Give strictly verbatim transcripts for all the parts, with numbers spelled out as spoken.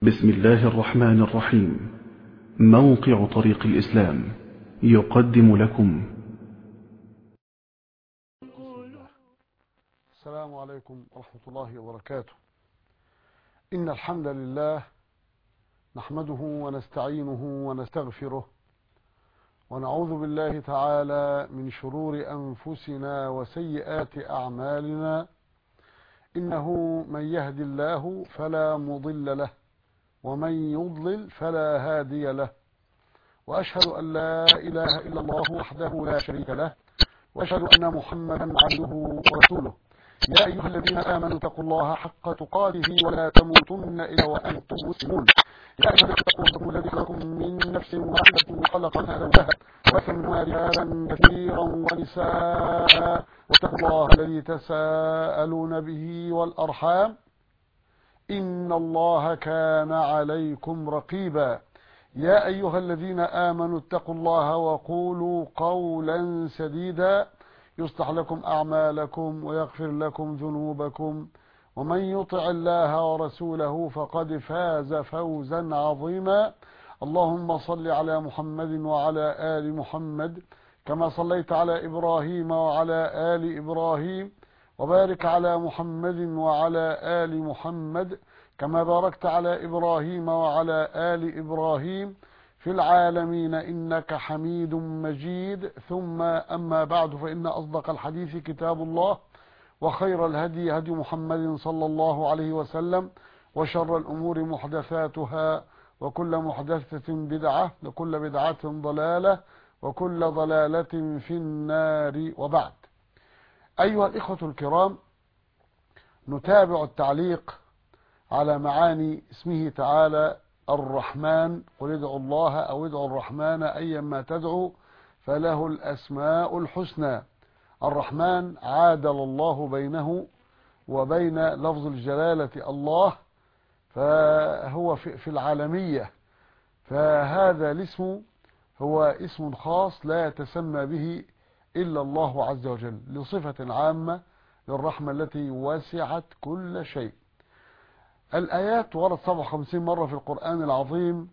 بسم الله الرحمن الرحيم. موقع طريق الإسلام يقدم لكم. السلام عليكم ورحمة الله وبركاته. إن الحمد لله نحمده ونستعينه ونستغفره ونعوذ بالله تعالى من شرور أنفسنا وسيئات أعمالنا. إنه من يهدي الله فلا مضل له ومن يضلل فلا هادي له، وأشهد أن لا إله إلا الله وحده لا شريك له، وأشهد أن محمدا عبده ورسوله. يا أيها الذين آمنوا اتقوا الله حق تقاته ولا تموتن إلا وأنتم مسلمون. يا أيها الذين اتقوا ربكم الذي خلقكم من نفس واحدة وخلق منها زوجها وبث منهما رجالا كثيرا ونساء، واتقوا الله الذي تساءلون به والأرحام إن الله كان عليكم رقيبا. يا أيها الذين آمنوا اتقوا الله وقولوا قولا سديدا يصلح لكم أعمالكم ويغفر لكم ذنوبكم، ومن يطع الله ورسوله فقد فاز فوزا عظيما. اللهم صل على محمد وعلى آل محمد كما صليت على إبراهيم وعلى آل إبراهيم، وبارك على محمد وعلى آل محمد كما باركت على إبراهيم وعلى آل إبراهيم في العالمين إنك حميد مجيد. ثم أما بعد، فإن أصدق الحديث كتاب الله، وخير الهدي هدي محمد صلى الله عليه وسلم، وشر الأمور محدثاتها، وكل محدثة بدعة، وكل بدعة ضلالة، وكل ضلالة في النار. وبعد، أيها الإخوة الكرام، نتابع التعليق على معاني اسمه تعالى الرحمن. قل ادعوا الله أو ادعوا الرحمن أيما تدعوا فله الأسماء الحسنى. الرحمن عادل الله بينه وبين لفظ الجلالة الله، فهو في العالمية، فهذا الاسم هو اسم خاص لا يتسمى به إلا الله عز وجل، لصفة عامة للرحمة التي وسعت كل شيء. الآيات وردت سبعة وخمسين مرة في القرآن العظيم،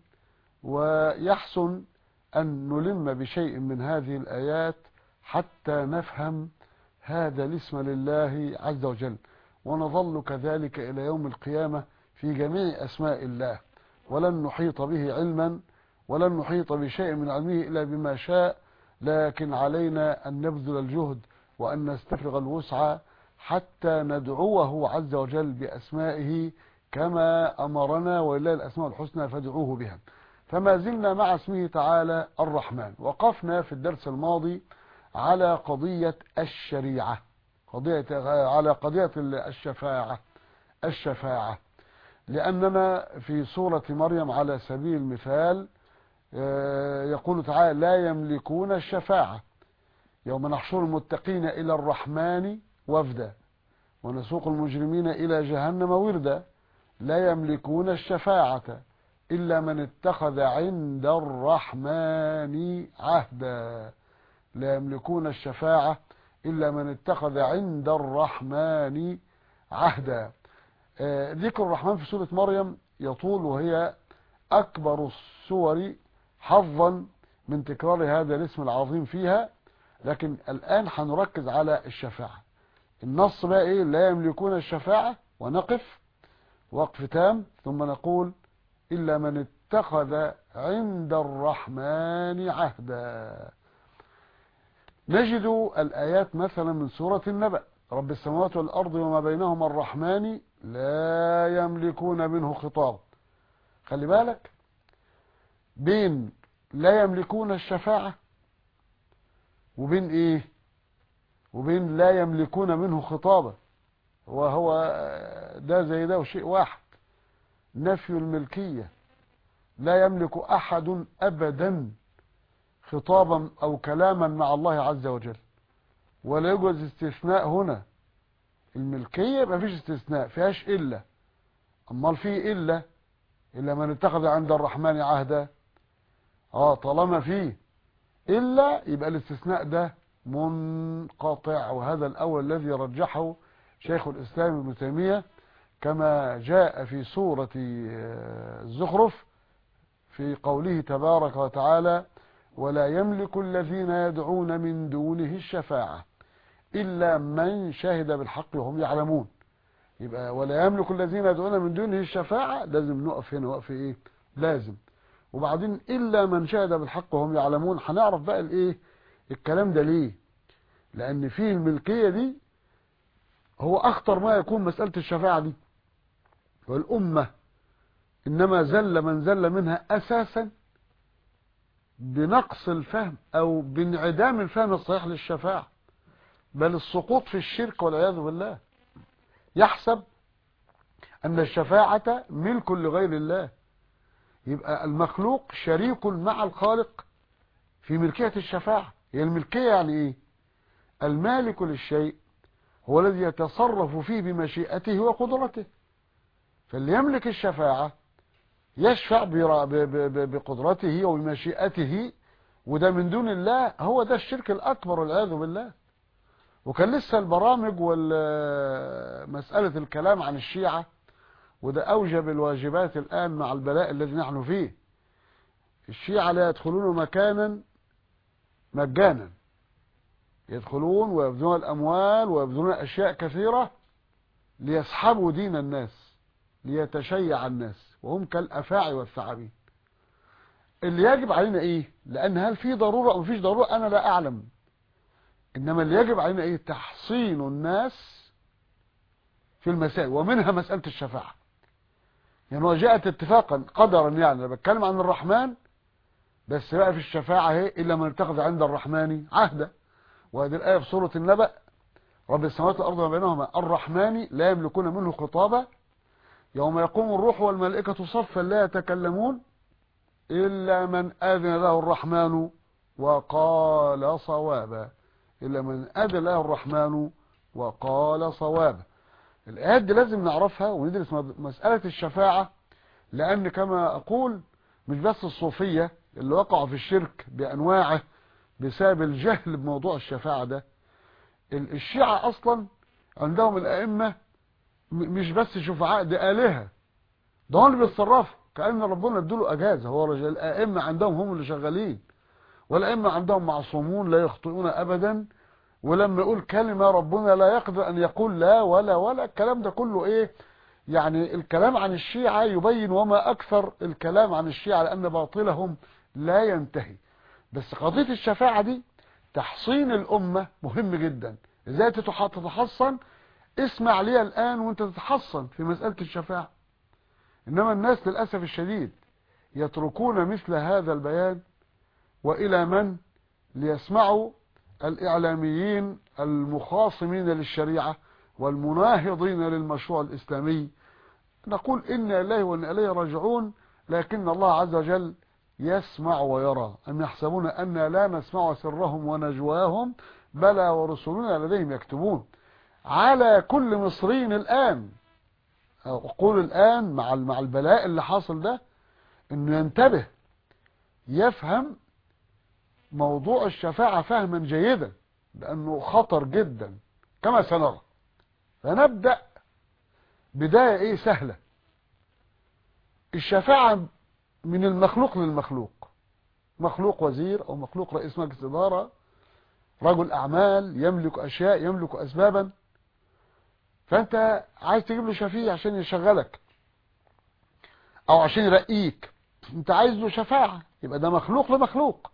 ويحسن أن نلم بشيء من هذه الآيات حتى نفهم هذا الاسم لله عز وجل، ونظل كذلك إلى يوم القيامة في جميع أسماء الله، ولن نحيط به علما، ولن نحيط بشيء من علمه إلا بما شاء، لكن علينا أن نبذل الجهد وأن نستفرغ الوسع حتى ندعوه عز وجل بأسمائه كما أمرنا، ولله الأسماء الحسنى فادعوه بها. فما زلنا مع اسمه تعالى الرحمن. وقفنا في الدرس الماضي على قضية الشريعة، قضية على قضية الشفاعة الشفاعة لأننا في سورة مريم على سبيل المثال يقول تعالى: لا يملكون الشفاعة يوم نحشر المتقين إلى الرحمن وفدا ونسوق المجرمين إلى جهنم وردا. لا يملكون الشفاعة إلا من اتخذ عند الرحمن عهدا. لا يملكون الشفاعة إلا من اتخذ عند الرحمن عهدا. ذكر الرحمن في سورة مريم يطول، وهي أكبر السور حظا من تكرار هذا الاسم العظيم فيها، لكن الآن هنركز على الشفاعة. النص بقى إيه؟ لا يملكون الشفاعة، ونقف وقف تام، ثم نقول: إلا من اتخذ عند الرحمن عهدا. نجد الآيات مثلا من سورة النبأ: رب السماوات والأرض وما بينهما الرحمن لا يملكون منه خطاب. خلي بالك بين لا يملكون الشفاعة وبين ايه؟ وبين لا يملكون منه خطابا، وهو ده زي ده وشيء واحد، نفي الملكية. لا يملك أحد أبدا خطابا أو كلاما مع الله عز وجل، ولا يوجد استثناء هنا. الملكية يبقى فيش استثناء، فيهاش إلا. أمال فيه إلا إلا من اتخذ عند الرحمن عهدا. اه طالما فيه إلا يبقى الاستثناء ده منقطع، وهذا الأول الذي رجحه شيخ الإسلام ابن تيمية كما جاء في سورة الزخرف في قوله تبارك وتعالى: ولا يملك الذين يدعون من دونه الشفاعة إلا من شهد بالحق وهم يعلمون. يبقى ولا يملك الذين يدعون من دونه الشفاعة لازم نقف هنا وقف ايه لازم. وبعدين إلا من شهد بالحق وهم يعلمون، هنعرف بقى الايه الكلام ده ليه. لأن فيه الملكية دي هو أخطر ما يكون مسألة الشفاعة دي. والأمة إنما زل من زل منها أساسا بنقص الفهم أو بانعدام الفهم الصحيح للشفاعة، بل السقوط في الشرك والعياذ بالله. يحسب أن الشفاعة ملك لغير الله، يبقى المخلوق شريك مع الخالق في ملكية الشفاعة. هي الملكية يعني إيه؟ المالك للشيء هو الذي يتصرف فيه بمشيئته وقدرته. فاللي يملك الشفاعة يشفع بقدرته وبمشيئته، وده من دون الله. هو ده الشرك الأكبر والعياذ بالله. وكان لسه البرامج والمسألة الكلام عن الشيعة، وده أوجب الواجبات الآن مع البلاء الذي نحن فيه. الشيعة لا يدخلون مكانا مجانا، يدخلون ويبذلون الأموال ويبذلون أشياء كثيرة ليسحبوا دين الناس، ليتشيع الناس، وهم كالأفاعي والثعابين. اللي يجب علينا إيه؟ لأن هل في ضرورة أو مفيش ضرورة أنا لا أعلم، إنما اللي يجب علينا إيه؟ تحصين الناس في المسائل، ومنها مسألة الشفاعة. يعني وجاءت اتفاقا قدرا، يعني أنا بتكلم عن الرحمن بس بقى في الشفاعة هي إلا من اتخذ عند الرحمن عهدا. وهذه الآية في سورة النبأ: رب السماوات والأرض وما بينهما الرحمن لا يملكون منه خطابا يوم يقوم الروح والملائكة صفا لا يتكلمون إلا من أذن له الرحمن وقال صوابا. إلا من أذن له الرحمن وقال صوابا. الآيات دي لازم نعرفها وندرس مسألة الشفاعة، لأن كما أقول مش بس الصوفية اللي وقعوا في الشرك بأنواعه بسبب الجهل بموضوع الشفاعة ده. الشيعة أصلا عندهم الأئمة مش بس شفعاء، ده آلهة، ده هم اللي بيتصرفوا كأن ربنا ادوله أجازة. هو رجل الأئمة عندهم هم اللي شغالين، والأئمة عندهم معصومون لا يخطئون أبدا. ولما يقول كلمة ربنا لا يقدر أن يقول لا ولا ولا. الكلام ده كله إيه؟ يعني الكلام عن الشيعة يبين وما أكثر الكلام عن الشيعة، لأن باطلهم لا ينتهي. بس قضية الشفاعة دي تحصين الأمة مهم جدا. إزاي تتحصن؟ اسمع لي الآن وانت تتحصن في مسألة الشفاعة. إنما الناس للأسف الشديد يتركون مثل هذا البيان، وإلى من؟ ليسمعوا الإعلاميين المخاصمين للشريعة والمناهضين للمشروع الإسلامي. نقول إنا إليه وإنا إليه راجعون، لكن الله عز وجل يسمع ويرى. أم يحسبون أن لا نسمع سرهم ونجواهم بلى ورسلنا لديهم يكتبون. على كل مصري الآن، أقول الآن مع مع البلاء اللي حاصل ده، إنه ينتبه، يفهم موضوع الشفاعة فهما جيدا، لأنه خطر جدا كما سنرى. فنبدأ بداية إيه سهلة. الشفاعة من المخلوق للمخلوق، مخلوق وزير أو مخلوق رئيس مجلس إدارة، رجل أعمال يملك أشياء يملك أسبابا، فأنت عايز تجيب له شفيع عشان يشغلك أو عشان يرقيك، أنت عايز له شفاعة، يبقى ده مخلوق لمخلوق.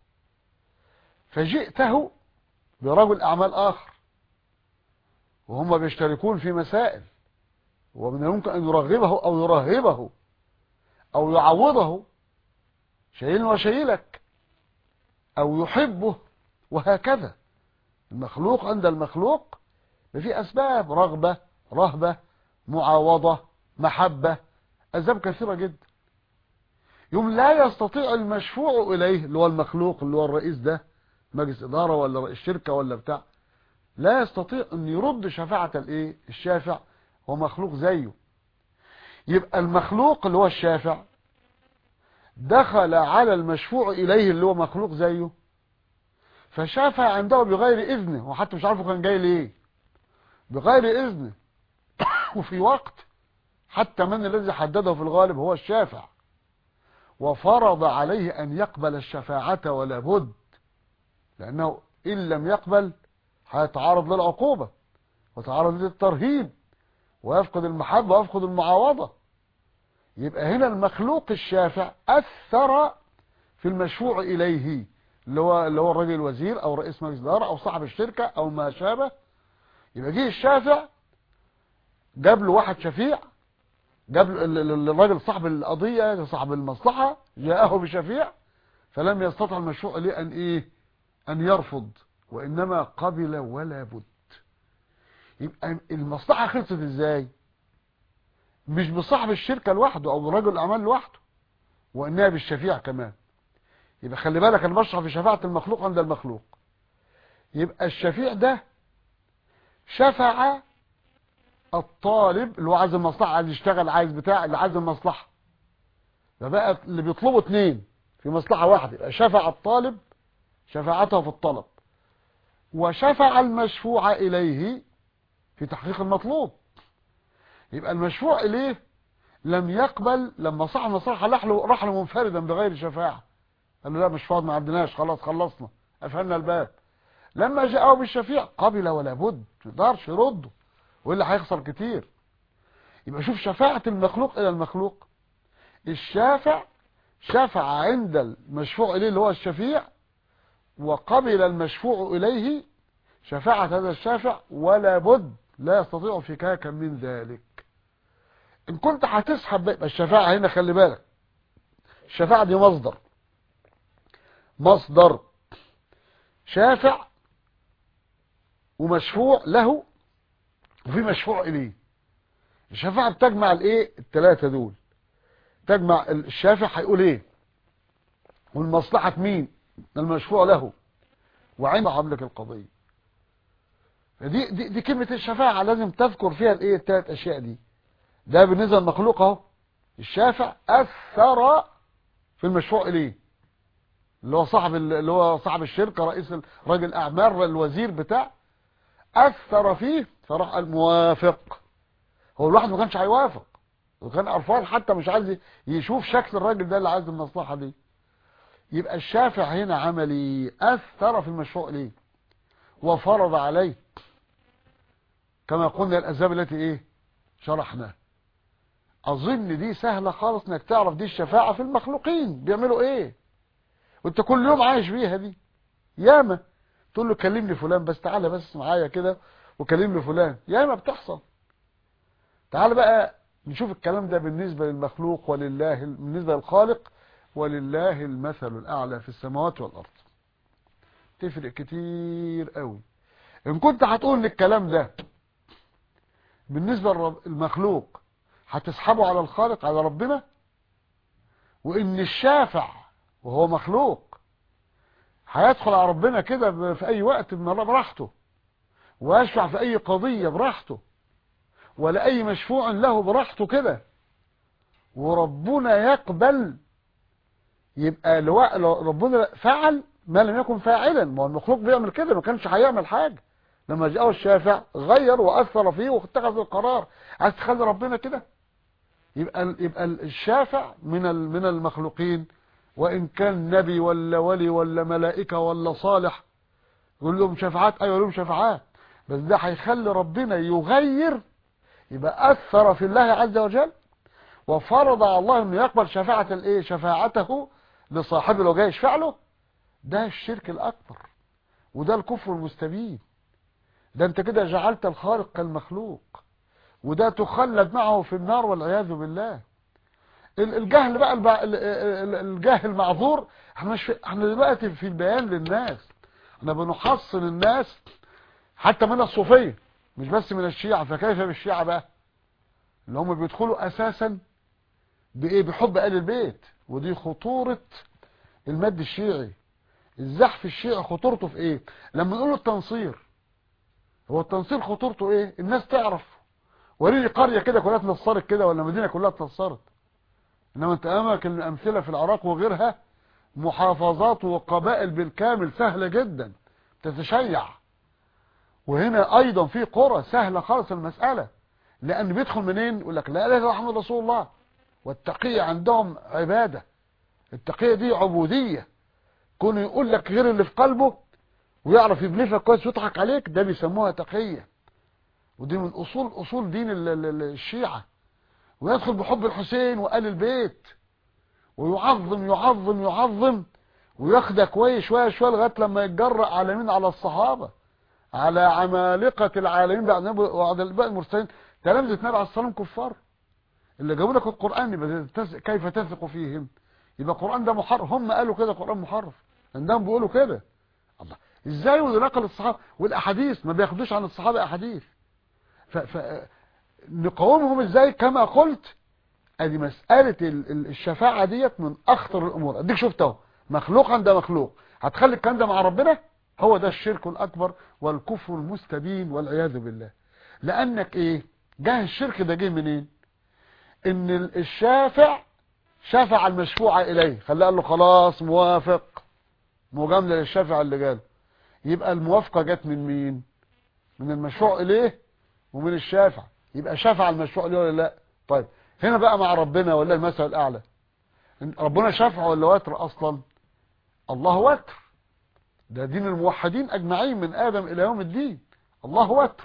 فجئته برجل أعمال آخر وهم بيشتركون في مسائل، ومن الممكن أن يرغبه أو يرهبه أو يعوضه، شايل وشايلك، أو يحبه، وهكذا. المخلوق عند المخلوق في أسباب: رغبة، رهبة، معاوضة، محبة، أسباب كثيرة جدا. يوم لا يستطيع المشفوع إليه اللي هو المخلوق، اللي هو الرئيس ده مجلس إدارة ولا رئيس شركة ولا بتاع، لا يستطيع أن يرد شفاعة الإيه الشافع، هو مخلوق زيه. يبقى المخلوق اللي هو الشافع دخل على المشفوع إليه اللي هو مخلوق زيه، فشافع عنده بغير إذنه، وحتى مش عارفه كان جاي ليه، بغير إذنه وفي وقت حتى من الذي حدده في الغالب هو الشافع، وفرض عليه أن يقبل الشفاعة ولا بد، لأنه إن لم يقبل هيتعرض للعقوبة وتعرض للترهيب ويفقد المحبة ويفقد المعاوضة. يبقى هنا المخلوق الشافع أثر في المشفوع إليه، اللي هو اللي هو الراجل الوزير أو رئيس مجلس الإدارة أو صاحب الشركة أو ما شابه. يبقى جه الشافع جاب له واحد شفيع، جاب الراجل صاحب القضية صاحب المصلحة جاءه بشفيع، فلم يستطع المشفوع إليه أن إيه أن يرفض، وإنما قبل ولا بد. يبقى المصلحة خلصت إزاي؟ مش بصاحب الشركة لوحده أو برجل الأعمال لوحده، وإنها بالشفيع كمان. يبقى خلي بالك أنا بشرح في شفاعة المخلوق عند المخلوق. يبقى الشفيع ده شفع الطالب اللي هو عايز المصلحة، عايز يشتغل، عايز بتاع اللي عايز المصلحة، فبقى اللي بيطلبوا اتنين في مصلحة واحدة. يبقى شفع الطالب شفاعته في الطلب، وشفع المشفوع إليه في تحقيق المطلوب. يبقى المشفوع إليه لم يقبل لما صاحب المصلحة راح له راح له منفردا بغير شفاعة، قال له لا مش فاضي ما عندناش، خلاص خلصنا قفلنا الباب. لما جاءه بالشفيع قبل ولا بد، ما يقدرش يرده والا هيخسر كتير. يبقى شوف شفاعة المخلوق إلى المخلوق، الشافع شفع عند المشفوع إليه اللي هو الشفيع، وقبل المشفوع إليه شفاعة هذا الشافع ولا بد، لا يستطيع فكاكا من ذلك. إن كنت هتسحب بقى الشفاعة هنا خلي بالك، الشفاعة دي مصدر مصدر شافع ومشفوع له وفي مشفوع إليه. الشفاعة بتجمع الايه الثلاثة دول، تجمع الشافع هيقول ايه والمصلحة مين المشفوع له وعند عملك القضية. دي, دي, دي كلمة الشفاعة لازم تذكر فيها الايه الثلاث اشياء دي. ده بالنسبة للمخلوق اهو، الشافع اثر في المشفوع اليه اللي هو صاحب اللي هو صاحب الشركة، رئيس راجل الاعمال الوزير بتاع، اثر فيه فراح الموافق. هو الواحد ما كانش هيوافق وكان قرفان حتى مش عايز يشوف شكل الراجل ده اللي عايز المصلحة دي. يبقى الشافع هنا عملي اثر في المشفوع اليه وفرض عليه كما قلنا الاسباب التي ايه شرحناها. اظن دي سهلة خالص انك تعرف دي الشفاعة في المخلوقين بيعملوا ايه، وانت كل يوم عايش بيها دي ياما. تقول له كلمني فلان بس، تعالى بس معايا كده وكلمني فلان، ياما بتحصل. تعال بقى نشوف الكلام ده بالنسبة للمخلوق ولله، بالنسبة للخالق ولله المثل الأعلى في السماوات والأرض. تفرق كتير قوي. إن كنت هتقول ان الكلام ده بالنسبة للمخلوق هتسحبه على الخالق على ربنا، وإن الشافع وهو مخلوق هيدخل على ربنا كده في أي وقت براحته ويشفع في أي قضية براحته ولا أي مشفوع له براحته كده وربنا يقبل، يبقى لو ربنا فعل ما لم يكن فاعلا. ما هو المخلوق بيعمل كده، ما كانش هيعمل حاجة. لما جاءه الشافع غير وأثر فيه واتخذ القرار. عايز تخلي ربنا كده؟ يبقى يبقى الشافع من من المخلوقين، وإن كان نبي ولا ولي ولا ملائكة ولا صالح يقول لهم شفاعات، أيوة لهم شفاعات، بس ده هيخلي ربنا يغير. يبقى أثر في الله عز وجل وفرض على الله انه يقبل شفاعة الايه شفاعته لصاحبه لو جاي يشفع له. ده الشرك الأكبر وده الكفر المستبين. ده انت كده جعلت الخالق كالمخلوق، وده تخلد معه في النار والعياذ بالله. الجهل بقى الجاهل معذور. احنا مش احنا دلوقتي في البيان للناس، احنا بنحصن الناس حتى من الصوفية مش بس من الشيعة. فكيف بالشيعة بقى اللي هم بيدخلوا اساسا بايه بحب آل البيت. ودي خطورة المد الشيعي، الزحف الشيعي خطورته في ايه؟ لما نقول التنصير، هو التنصير خطورته ايه؟ الناس تعرف وريني قرية كده كلها اتنصرت كده ولا مدينة كلها اتنصرت. انما انت اماكن الامثلة في العراق وغيرها محافظات وقبائل بالكامل سهلة جدا تتشيع، وهنا ايضا في قرى سهلة خالص المسألة. لان بيدخل منين؟ يقول لك لا اله الا الله محمد رسول الله. والتقية عندهم عبادة، التقية دي عبودية. كونه يقول لك غير اللي في قلبه ويعرف يبلفك كويس ويضحك عليك، ده بيسموها تقية. ودي من اصول اصول دين الشيعة. ويدخل بحب الحسين وآل البيت ويعظم يعظم يعظم وياخدها كويس شويه شويه لغايه لما يتجرأ على مين؟ على الصحابه، على عمالقه العالمين بعد النبي وعلى الباقي المرسلين. تلامذه النبي عليه الصلاه والسلام كفار اللي جابوا لك القران، يبقى كيف تثق فيهم؟ يبقى القران ده محرف. هم قالوا كده القران محرف، عندهم بيقولوا كده. الله، ازاي ونقل الصحابه والاحاديث ما بياخدوش عن الصحابه احاديث؟ ف, ف... نقاومهم ازاي؟ كما قلت ادي مساله الشفاعه ديت من اخطر الامور. اديك شفت اهو، مخلوق عند مخلوق، هتخلي الكلام ده مع ربنا؟ هو ده الشرك الاكبر والكفر المستبين والعياذ بالله. لانك ايه؟ جه الشرك ده جه منين؟ ان الشافع شفع المشفوع اليه، خلاه قال له خلاص موافق، مجامله للشافع اللي جاله. يبقى الموافقه جت من مين؟ من المشفوع اليه ومن الشافع. يبقى شفع المشفوع اليه ولا لا؟ طيب هنا بقى مع ربنا ولا المثل الاعلى؟ ربنا شفع ولا وتر اصلا؟ الله وتر، ده دين الموحدين اجمعين من ادم الى يوم الدين. الله وتر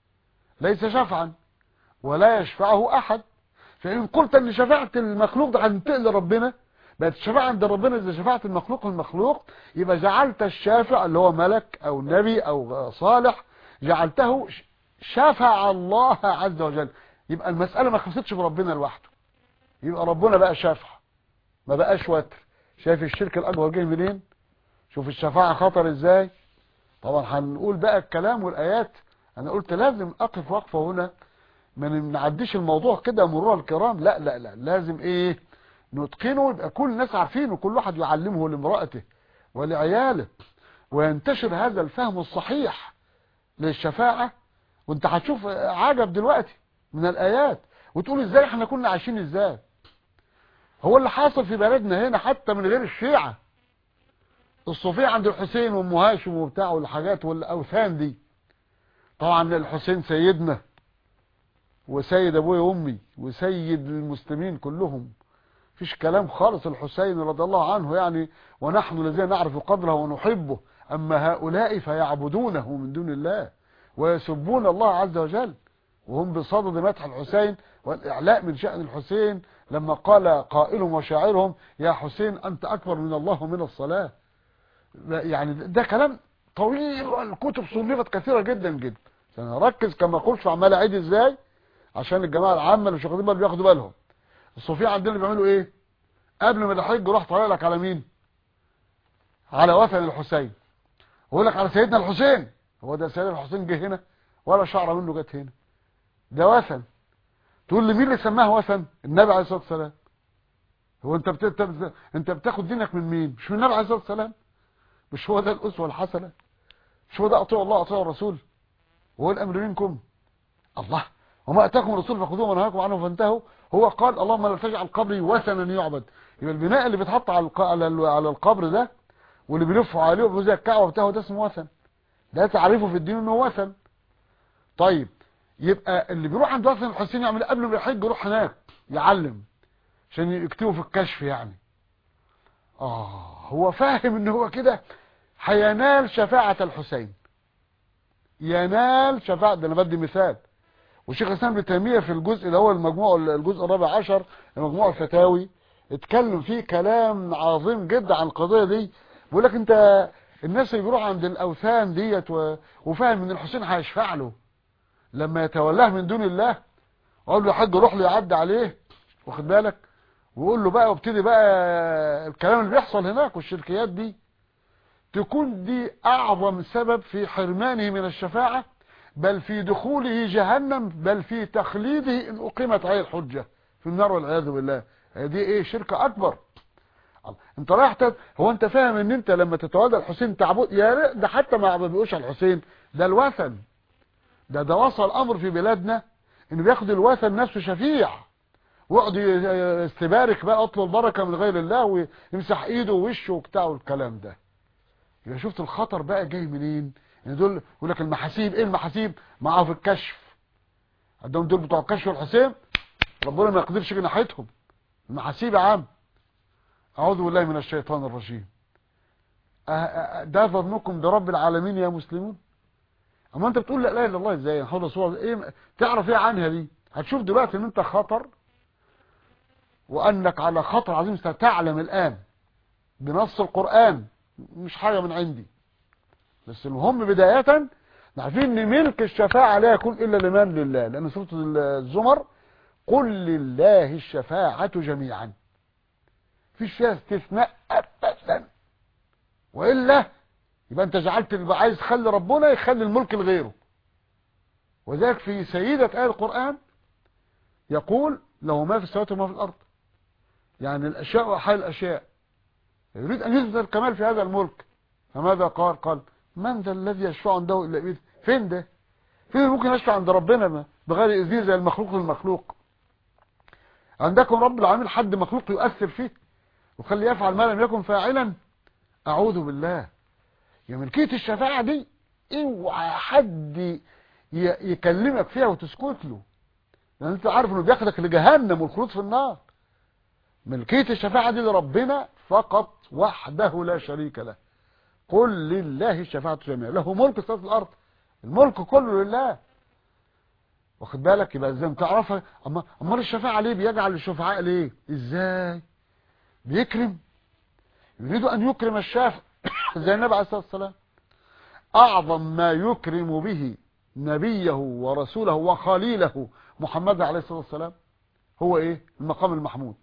ليس شفعا ولا يشفعه احد. فان قلت ان شفاعه المخلوق ده هتنتقل لربنا، بقت الشفاعه عند ربنا اذا شفاعه المخلوق المخلوق، يبقى جعلت الشافع اللي هو ملك او نبي او صالح جعلته شفع الله عز وجل. يبقى المساله ما خلصتش بربنا لوحده، يبقى ربنا بقى شافع ما بقاش وتر. شايف الشرك الاكبر جه منين؟ شوف الشفاعه خطر ازاي. طبعا هنقول بقى الكلام والايات. انا قلت لازم اقف وقفه هنا، ما نعديش الموضوع كده مرور الكرام، لا لا لا، لازم ايه؟ نتقنه، يبقى كل الناس عارفينه، كل واحد يعلمه لامرأته ولعياله، وينتشر هذا الفهم الصحيح للشفاعة. وانت هتشوف عجب دلوقتي من الايات وتقول ازاي احنا كنا عايشين ازاي. هو اللي حاصل في بلدنا هنا حتى من غير الشيعة، الصوفية عند الحسين وام هاشم وبتاع والحاجات والاوثان دي. طبعا الحسين سيدنا وسيد ابويا وامي وسيد المسلمين كلهم، فيش كلام خالص. الحسين رضي الله عنه يعني، ونحن الذين نعرف قدره ونحبه، اما هؤلاء فيعبدونه من دون الله ويسبون الله عز وجل، وهم بصدد مدح الحسين والاعلاء من شأن الحسين. لما قال قائلهم وشاعرهم يا حسين انت اكبر من الله ومن الصلاة. يعني ده كلام طويل، الكتب صنفت كثيرة جدا جدا. انا ركز كما قلت في عمال اعيد ازاي عشان الجماعه العامه اللي مش واخدين بالهم بياخدوا بالهم. الصوفيه عندنا بيعملوا ايه؟ قبل ما الحج يروح طالع لك على مين؟ على وثن الحسين، ويقول لك على سيدنا الحسين. هو ده سيدنا الحسين جه هنا ولا شعره منه جت هنا؟ ده وثن. تقول لي مين اللي سماه وثن؟ النبي عليه الصلاه والسلام. هو انت بت... انت بتاخد دينك من مين؟ مش من النبي عليه الصلاه والسلام؟ مش هو ده الاسوه الحسنه؟ مش هو ده اطيعوا الله اطيعوا الرسول وهو الامر منكم؟ الله، وما اتاكم الرسول فخذوه وما نهاكم عنه فانتهوا. هو قال اللهم لا تجعل قبري وثنا يعبد. يبقى البناء اللي بيتحط على على القبر ده واللي بيلفوا عليه زي الكعبه بتاعه ده اسمه وثن. ده تعريفه في الدين انه وثن. طيب يبقى اللي بيروح عند وثن الحسين يعمل قبل ما يحج يروح هناك يعلم عشان يكتبوا في الكشف يعني. اه هو فاهم ان هو كده هينال شفاعه الحسين، ينال شفاعه. ده انا بدي مثال. والشيخ الاسلام ابن تيميه في الجزء اللي هو المجموع الجزء الرابع عشر مجموع الفتاوي اتكلم فيه كلام عظيم جدا عن القضيه دي. بيقول لك انت الناس اللي بيروح عند الاوثان ديت وفاهم ان الحسين هيشفع له لما يتولاه من دون الله، اقول له يا حاج روح له يعدي عليه، واخد بالك، ويقول له بقى وابتدي بقى الكلام اللي بيحصل هناك والشركيات دي، تكون دي اعظم سبب في حرمانه من الشفاعه، بل في دخوله جهنم، بل في تخليده ان اقيمت عليه الحجه في النار والعياذ بالله. دي ايه؟ شركه اكبر. انت رايح تد... هو انت فاهم ان انت لما تتولى الحسين تعبد؟ يا ده حتى ما بيقولش على الحسين ده الوثن. ده ده وصل امر في بلادنا ان بياخد الوثن نفسه شفيع، ويقعد يستبارك بقى اطلب البركه من غير الله ويمسح ايده ووشه وبتاع والكلام ده. يبقى شفت الخطر بقى جاي منين؟ ان دول يقول لك المحاسيب. ايه المحاسيب؟ معاه في الكشف عندهم دول بتوع الكشف والحسين، ربنا ما يقدرش يجي ناحيتهم، المحاسيب عام. اعوذ بالله من الشيطان الرجيم. ده ظنكم برب العالمين يا مسلمون؟ اما انت بتقول لا اله الا الله ازاي؟ حول صور ايه تعرف ايه عنها دي؟ هتشوف دلوقتي ان انت خطر، وانك على خطر عظيم. ستعلم الان بنص القرآن، مش حاجة من عندي، بس المهم بداية عارفين ان ملك الشفاعة لا يكون الا لمن؟ لله. لان سورة الزمر قل لله الشفاعة جميعا، فيش فيها استثناء ابدا، والا يبقى انت جعلت اللي عايز تخلي ربنا يخلي الملك لغيره. وذلك في سيدة آية القرآن يقول له ما في السماوات وما في الارض، يعني الاشياء وحال الاشياء، يريد ان يثبت الكمال في هذا الملك. فماذا قال؟ قال من ذا الذي يشفع عنده الا باذنه. فين ده؟ فين ممكن يشفع عند ربنا بغير اذنه زي المخلوق للمخلوق؟ عندكم رب العالمين حد مخلوق يؤثر فيه وخلي يفعل ما لم يكن فاعلا؟ اعوذ بالله. يا ملكية الشفاعة دي اوعى حد يكلمك فيها وتسكت له، لان انت عارف انه بياخدك لجهنم والخلود في النار. ملكية الشفاعة دي لربنا فقط وحده لا شريك له. قل لله الشفاعة جميعا، له ملك السماوات والارض، الملك كله لله. واخد بالك؟ يبقى ازاي تعرفها؟ اما امال الشفاعة ليه بيجعل الشفعاء ليه؟ ازاي بيكرم؟ يريد ان يكرم الشافع زي النبي عليه الصلاة والسلام. اعظم ما يكرم به نبيه ورسوله وخليله محمد عليه الصلاة والسلام هو ايه؟ المقام المحمود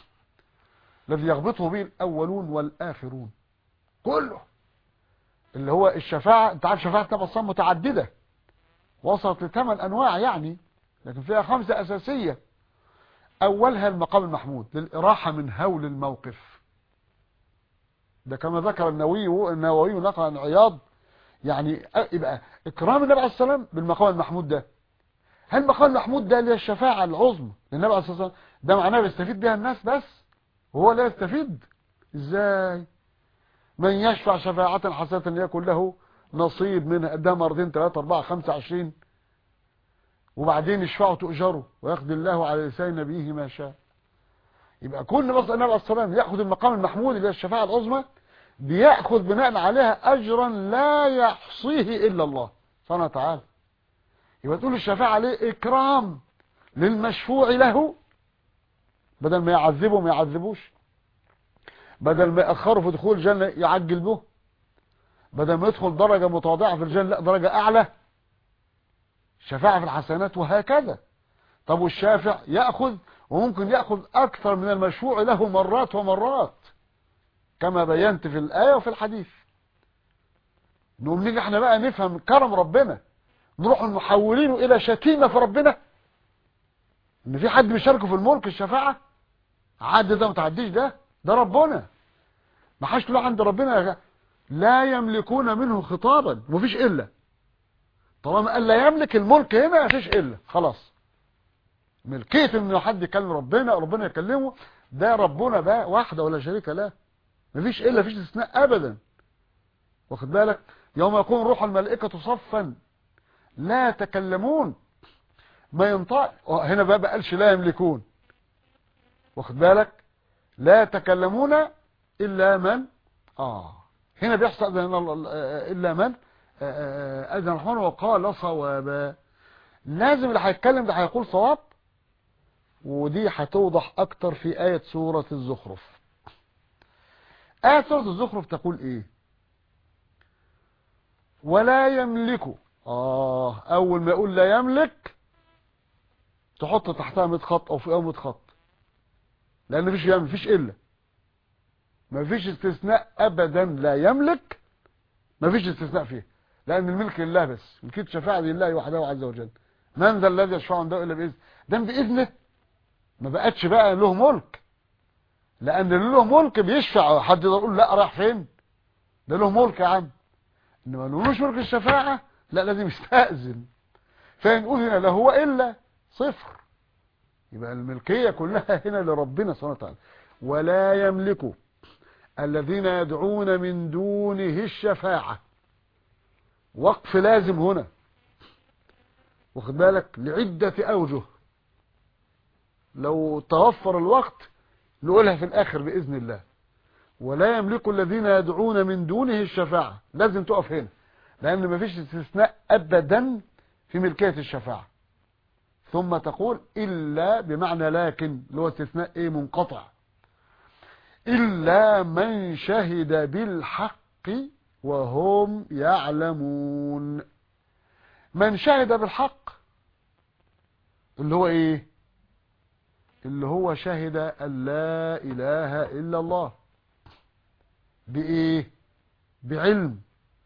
الذي يغبطه به الاولون والاخرون كله، اللي هو الشفاعة. انت عارف شفاعة النبي صلى متعددة، وصلت لثمان انواع يعني، لكن فيها خمسة اساسية. اولها المقام المحمود للاراحة من هول الموقف، ده كما ذكر النووي النووي نقل عن عياض. يعني يبقى اكرام النبي عليه الصلاة والسلام بالمقام المحمود ده. هل المقام المحمود ده اللي هي الشفاعة العظمى للنبي عليه الصلاة والسلام؟ ده معناه بيستفيد بها الناس بس وهو لا يستفيد؟ ازاي؟ من يشفع شفاعة حسنة يكن له نصيب منها، ده مرتين ثلاثة أربعة خمسة عشرين، وبعدين يشفعوا تؤجروا ويقضي الله على لسان نبيه ما شاء. يبقى كل ما النبي عليه الصلاة والسلام يأخذ المقام المحمود اللي هي الشفاعة العظمى، بيأخذ بناء عليها أجرا لا يحصيه إلا الله سبحانه وتعالى. يبقى تقول الشفاعة عليه إكرام للمشفوع له، بدل ما يعذبه ما يعذبوش، بدل ما يأخره في دخول الجنة يعجل به، بدل ما يدخل درجة متواضعة في الجنة لا درجة أعلى، شفاعة في الحسنات وهكذا. طب والشافع يأخذ، وممكن يأخذ أكثر من المشفوع له مرات ومرات كما بينت في الآية وفي الحديث. نقوم نيجي احنا بقى نفهم كرم ربنا، نروح محولينه إلى شتيمة في ربنا، إن في حد بيشاركه في الملك الشفاعة. عد ده ما تعديش، ده ده ربنا ما حاش له عند ربنا، لا يملكون منه خطابا، مفيش إلا. طالما قال لا يملك الملك هنا مفيش إلا، خلاص. ملكية إنه حد يكلم ربنا أو ربنا يكلمه، ده ربنا ده وحده ولا شريك له، مفيش إلا، مفيش استثناء أبدا. واخد بالك؟ يوم يكون روح الملائكة صفا لا يتكلمون ما ينطق، هنا بقى ما قالش لا يملكون، واخد بالك؟ لا يتكلمون إلا من آه هنا بيحصل إلا من أذن الرحمن وقال صوابا. لازم اللي هيتكلم ده هيقول صواب، ودي هتوضح أكتر في آية سورة الزخرف. آية سورة الزخرف تقول إيه؟ ولا يملك. آه أول ما يقول لا يملك تحط تحتها مية خط أو في أول مية خط، لأن مفيش يملك، مفيش إلا، مفيش استثناء أبدا. لا يملك مفيش استثناء فيه، لأن الملك لله بس، ملكية الشفاعة لله وحده عز وجل. من ذا الذي يشفع عنده إلا بإذنه، ده بإذنه ما بقتش بقى له ملك، لأن اللي له ملك بيشفع، حد يقول لا راح فين، ده له ملك يا عم. إنما لو ملوش ملك الشفاعة لا لازم يستأذن. فنقول هنا لا هو إلا صفر، يبقى الملكية كلها هنا لربنا سبحانه وتعالى. ولا يملك الذين يدعون من دونه الشفاعة، وقف لازم هنا. واخد بالك، لعدة أوجه. لو توفر الوقت نقولها في الآخر بإذن الله. ولا يملك الذين يدعون من دونه الشفاعة، لازم تقف هنا، لأن مفيش استثناء أبدا في ملكية الشفاعة. ثم تقول إلا بمعنى لكن، اللي هو استثناء إيه؟ منقطع. إلا من شهد بالحق وهم يعلمون. من شهد بالحق اللي هو إيه؟ اللي هو شهد أن لا إله إلا الله بإيه؟ بعلم.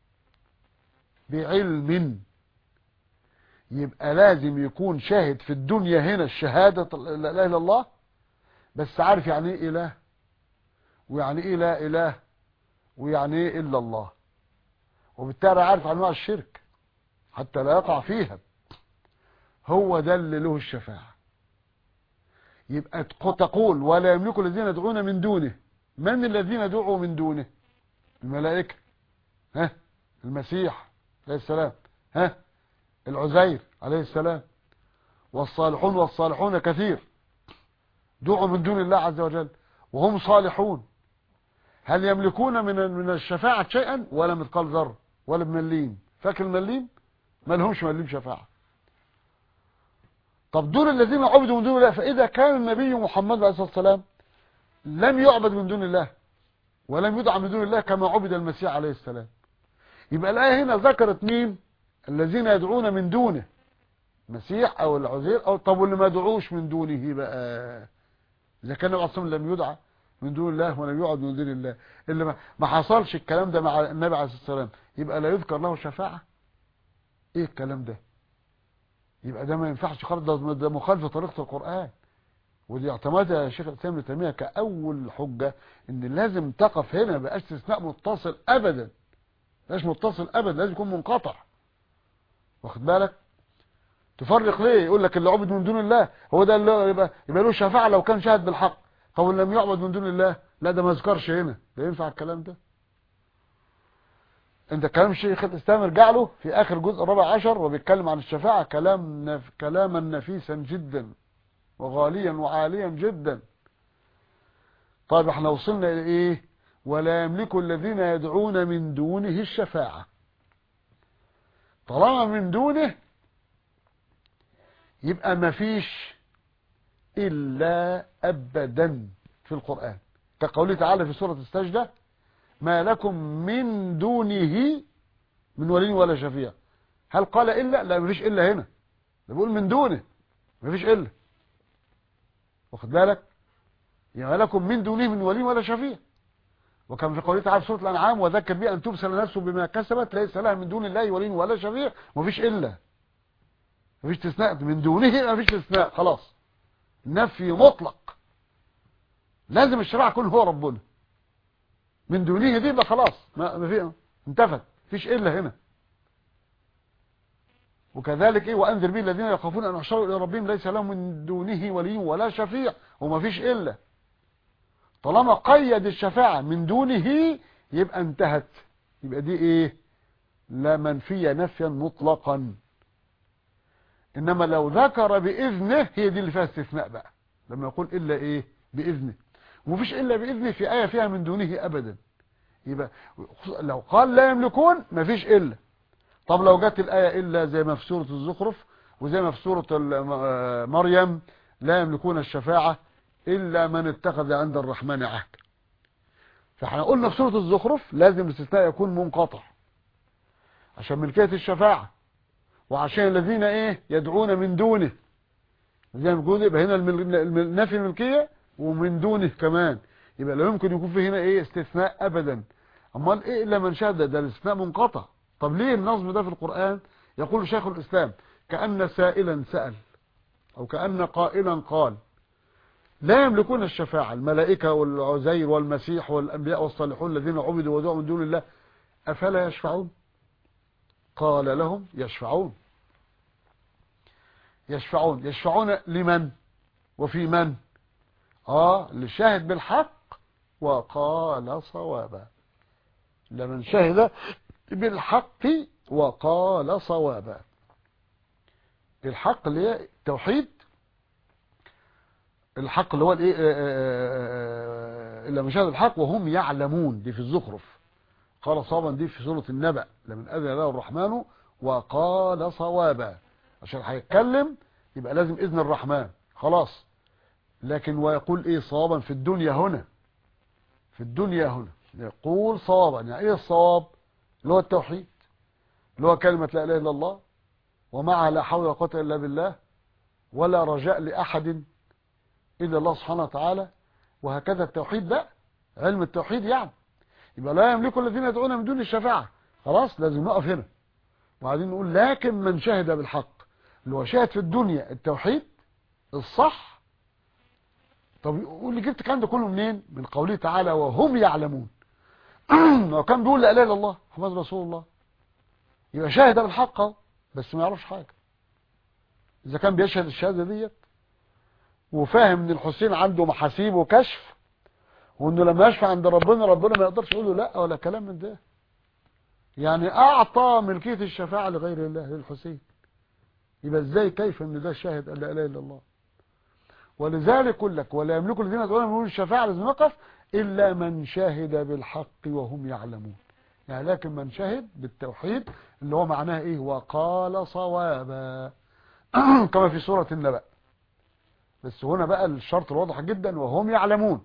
بعلم. يبقى لازم يكون شاهد في الدنيا هنا الشهادة لا إله إلا الله، بس عارف يعني إيه إله، ويعني إيه لا إله، ويعني إيه إلا الله، وبالتالي عارف أنواع الشرك حتى لا يقع فيها. هو ده اللي له الشفاعة. يبقى تقول ولا يملك الذين يدعون من دونه. من الذين يدعوا من دونه؟ الملائكة، ها، المسيح عليه السلام، ها، العزير عليه السلام، والصالحون، والصالحون كثير دعوا من دون الله عز وجل وهم صالحون. هل يملكون من من الشفاعة شيئا؟ ولا مثقال ذرة، ولا بمليم. فاكر المليم؟ ما لهمش مليم شفاعة. طب دول الذين عبدوا من دون الله، فإذا كان النبي محمد عليه الصلاة والسلام لم يعبد من دون الله ولم يدعى من دون الله كما عبد المسيح عليه السلام، يبقى الآية هنا ذكرت مين؟ الذين يدعون من دونه، المسيح أو العزير أو طب واللي ما دعوش من دونه بقى، إذا كان النبي عليه لم يدعى من دون الله ولم يعبد من دون الله، اللي ما, ما حصلش الكلام ده مع النبي عليه الصلاة والسلام، يبقى لا يذكر له شفاعة؟ إيه الكلام ده؟ يبقى ده ما ينفعش خالص، ده, ده مخالفة طريقة القرآن. ودي اعتمادها يا شيخ الإسلام ابن تيمية كأول حجة إن لازم تقف هنا، بقى استثناء متصل أبدا، مش متصل أبدا، لازم يكون منقطع. واخد بالك؟ تفرق ليه؟ يقول لك اللي عبد من دون الله هو ده اللي يبقى يبقى له شفاعة لو كان شاهد بالحق. طب لم يعبد من دون الله، لا ده ما يذكرش هنا. ده ينفع الكلام ده؟ انت كلام الشيخ الاسلام ارجع له في اخر جزء الرابع عشر وبيتكلم عن الشفاعة كلام نف... كلاما نفيسا جدا وغاليا وعاليا جدا. طيب احنا وصلنا الى ايه؟ ولا يملك الذين يدعون من دونه الشفاعة. طالما من دونه يبقى ما فيش إلا أبدا في القرآن، كقوله تعالى في سورة السجدة ما لكم من دونه من ولي ولا شفيع. هل قال إلا؟ لا، ما فيش إلا هنا، ده بيقول من دونه ما فيش إلا. واخد بالك؟ يعني لكم من دونه من ولي ولا شفيع. وكان في قوله تعالى في سورة الأنعام وذكر بي أن تبصر نفسه بما كسبت ليس لها من دون الله ولي ولا شفيع. ما فيش إلا، ما فيش استثناء، من دونه ما فيش استثناء، خلاص نفي مطلق. لازم الشرع يكون هو ربنا، من دونه دي يبقى خلاص ما في، انتفت، مفيش الا هنا. وكذلك ايه وانذر به الذين يخافون ان يحشروا الى ربهم ليس لهم من دونه ولي ولا شفيع، وما فيش الا. طالما قيد الشفاعة من دونه يبقى انتهت، يبقى دي ايه؟ لا منفية نفيا مطلقا. انما لو ذكر باذنه هي دي اللي فيها استثناء بقى، لما يقول الا ايه؟ باذنه. ومفيش الا باذنه في ايه فيها من دونه ابدا. يبقى لو قال لا يملكون مفيش الا. طب لو جت الايه الا زي ما في سوره الزخرف وزي ما في سوره مريم لا يملكون الشفاعه الا من اتخذ عند الرحمن عهد. فاحنا قلنا في سوره الزخرف لازم الاستثناء يكون منقطع عشان ملكيه الشفاعه، وعشان الذين ايه يدعون من دونه زي ما بيقول، يبقى هنا النفي الملكيه ومن دونه كمان، يبقى لا يمكن يكون في هنا ايه استثناء ابدا. امال ايه الا من شهد؟ ده الاستثناء منقطع. طب ليه النظم ده في القرآن؟ يقول شيخ الاسلام كأن سائلا سأل او كأن قائلا قال لا يملكون الشفاعة الملائكة والعزير والمسيح والانبياء والصالحون الذين عبدوا ودعوا من دون الله افلا يشفعون؟ قال لهم يشفعون. يشفعون يشفعون لمن وفي من؟ اه اللي شاهد بالحق وقال صوابا، لمن شهد بالحق وقال صوابا. الحق اللي هي التوحيد، الحق اللي هو الايه، الا من شهد الحق وهم يعلمون، دي في الزخرف. قال صوابا دي في سورة النبأ، لمن أذن له الرحمن وقال صوابا، عشان هيتكلم يبقى لازم إذن الرحمن خلاص. لكن ويقول ايه صوابا في الدنيا هنا، في الدنيا هنا يقول صوابا. يعني ايه الصواب؟ اللي هو التوحيد، اللي هو كلمة لا اله الا الله ومعها لا حول ولا قوة الا بالله ولا رجاء لأحد إلا الله سبحانه وتعالى. وهكذا التوحيد ده علم التوحيد يعني. يبقى لا يملك الذين يدعون من دون الشفاعة، خلاص لازم نقف هنا. وبعدين نقول لكن من شهد بالحق، اللي هو شاهد في الدنيا التوحيد الصح. طب يقول لي جبت الكلام ده كله منين؟ من قوله تعالى وهم يعلمون. لو كان بيقول لا اله الا الله محمد رسول الله يبقى شاهد بالحق اهو، بس ما يعرفش حاجه. اذا كان بيشهد الشهاده ديت وفاهم ان الحسين عنده محاسيب وكشف، وانه لما يشفع عند ربنا ربنا ما يقدرش يقول له لا ولا كلام من ده. يعني اعطى ملكيه الشفاعه لغير الله للحسين، يبقى ازاي كيف ان ده شاهد لا اله الا الله؟ ولذلك يقول لك ولا يملك الذين يدعون من دون الشفاعه، لازم نقف الا من شهد بالحق وهم يعلمون. يعني لكن من شهد بالتوحيد اللي هو معناه ايه؟ وقال صوابا كما في سورة النبأ. بس هنا بقى الشرط الواضح جدا وهم يعلمون.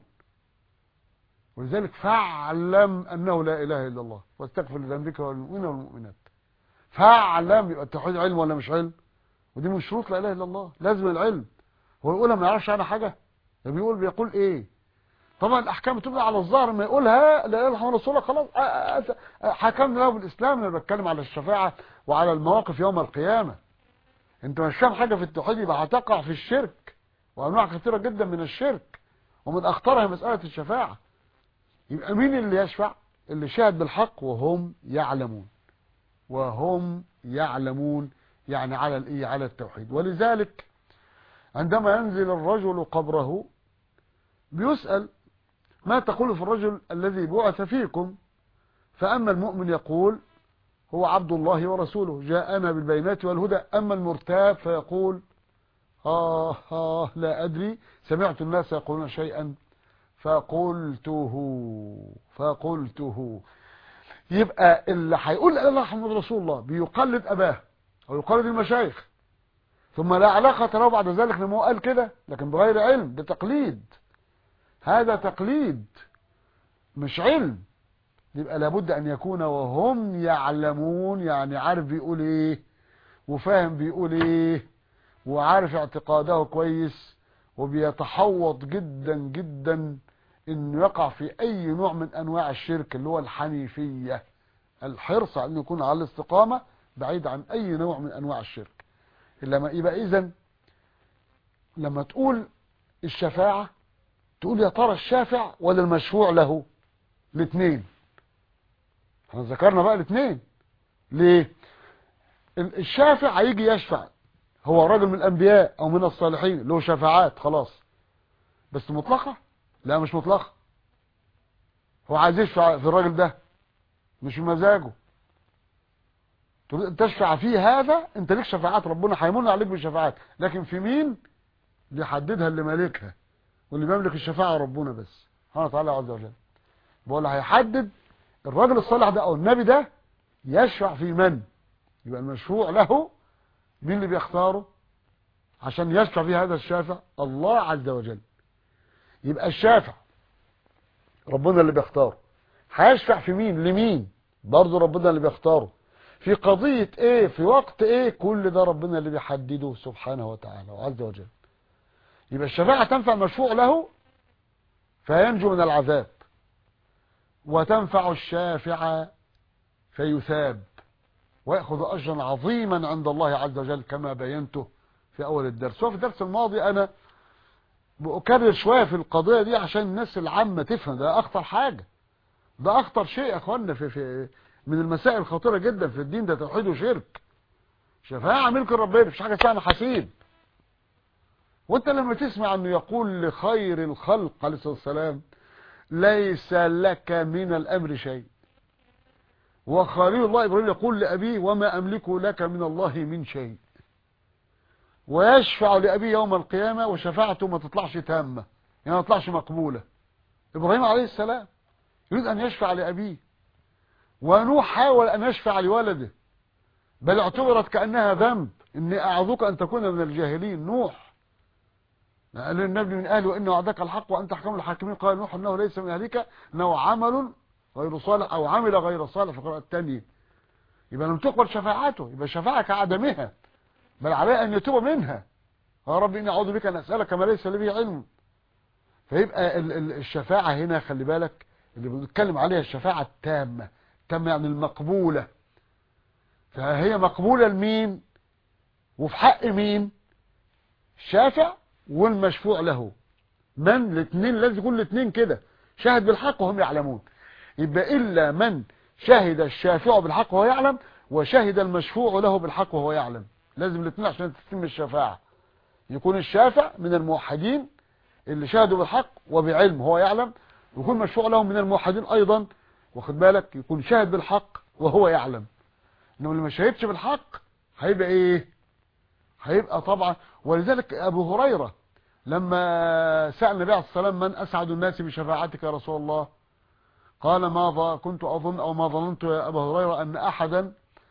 ولذلك فاعلم انه لا اله الا الله واستغفر لذنبك والمؤمنين والمؤمنات. فاعلم، يبقى التوحيد علم ولا مش علم؟ ودي من شروط لا اله الا الله، لازم العلم. هو يقولها ما يعرفش عنها حاجه؟ بيقول بيقول ايه؟ طبعا الاحكام بتبقى على الظاهر، ما يقولها لا اله الا الله رسول الله خلاص حكمنا له بالاسلام. انا بتكلم على الشفاعه وعلى المواقف يوم القيامه. انت مش فاهم حاجه في التوحيد يبقى هتقع في الشرك، وانواع كثيره جدا من الشرك، ومن اخطرها مساله الشفاعه. يبقى مين اللي يشفع؟ اللي شاهد بالحق وهم يعلمون. وهم يعلمون يعني على الايه؟ على التوحيد. ولذلك عندما ينزل الرجل قبره بيسأل ما تقول في الرجل الذي بعث فيكم؟ فأما المؤمن يقول هو عبد الله ورسوله جاءنا بالبينات والهدى. أما المرتاب فيقول آه آه لا أدري، سمعت الناس يقولون شيئا فقلته فقلته. يبقى اللي هيقول لا محمد رسول الله بيقلد أباه أو يقلد المشايخ، ثم لا علاقة له بعد ذلك لما هو قال كده، لكن بغير علم، بتقليد. هذا تقليد مش علم. يبقى لابد أن يكون وهم يعلمون، يعني عارف بيقول ايه وفاهم بيقول ايه وعارف اعتقاده كويس، وبيتحوط جدا جدا انه يقع في اي نوع من انواع الشرك اللي هو الحنيفية، الحرص على انه يكون على الاستقامة بعيد عن اي نوع من انواع الشرك. لما يبقى اذن لما تقول الشفاعة تقول يا ترى الشافع ولا المشفوع له؟ الاثنين. احنا ذكرنا بقى الاثنين. ليه؟ الشافع هيجي يشفع، هو راجل من الانبياء او من الصالحين له شفاعات خلاص، بس مطلقة؟ لا مش مطلقة. هو عايز يشفع في الراجل ده مش بمزاجه، تشفع فيه هذا انت ليك شفاعات، ربنا هيمن عليك بالشفاعات، لكن في مين؟ اللي يحددها اللي مالكها، واللي بيملك الشفاعة ربنا بس سبحانه وتعالى عز وجل. بقول هيحدد الراجل الصالح ده او النبي ده يشفع في من. يبقى المشفوع له مين اللي بيختاره عشان يشفع في هذا الشافع؟ الله عز وجل. يبقى الشافع ربنا اللي بيختاره، هيشفع في مين لمين برضه ربنا اللي بيختاره، في قضية ايه في وقت ايه، كل ده ربنا اللي بيحدده سبحانه وتعالى وعز وجل. يبقى الشفاعة تنفع المشفوع له فينجو من العذاب، وتنفع الشافع فيثاب ويأخذ أجرا عظيما عند الله عز وجل كما بينته في أول الدرس. وفي الدرس الماضي أنا بأكرر شوية في القضية دي عشان الناس العامة تفهم. ده أخطر حاجة، ده أخطر شيء يا أخوانا في, في من المسائل الخطيرة جدا في الدين، ده توحيد وشرك. شفاعة ملك ربنا، مفيش حاجة اسمها حسيب. وانت لما تسمع انه يقول لخير الخلق عليه الصلاة والسلام ليس لك من الامر شيء، وخليل الله ابراهيم يقول لابيه وما املك لك من الله من شيء، ويشفع لأبيه يوم القيامة وشفاعته ما تطلعش تامة، يعني ما تطلعش مقبولة. إبراهيم عليه السلام يريد أن يشفع لأبيه، ونوح حاول أن يشفع لولده، بل اعتبرت كأنها ذنب، إني أعظك أن تكون من الجاهلين. نوح قال النبي من أهله وإن وعدك الحق وأنت أحكم الحاكمين، قال نوح إنه ليس من أهلك إنه عمل غير صالح أو عمل غير صالح في القراءة الثانية. يبقى لم تقبل شفاعته، يبقى شفاعة كعدمها، بل عليه أن يتوب منها. يا رب إني أعوذ بك أن أسألك ما ليس لي به علم. فيبقى ال ال الشفاعة هنا خلي بالك اللي بنتكلم عليها الشفاعة التامة، تامة يعني المقبولة. فهي مقبولة لمين وفي حق مين؟ الشافع والمشفوع له. من الاثنين لازم يكون الاثنين كده شاهد بالحق وهم يعلمون. يبقى إلا من شهد الشافع بالحق وهو يعلم، وشهد المشفوع له بالحق وهو يعلم. لازم الاثنين عشان تتم الشفاعة. يكون الشافع من الموحدين اللي شهدوا بالحق وبعلم هو يعلم، ويكون مشفوع لهم من الموحدين أيضا، واخد بالك، يكون شاهد بالحق وهو يعلم. انه اللي ما شهدش بالحق هيبقى ايه؟ هيبقى طبعا. ولذلك ابو هريرة لما سأل النبي عليه الصلاة والسلام من اسعد الناس بشفاعتك يا رسول الله، قال ما كنت اظن او ما ظننت يا ابا هريرة ان احدا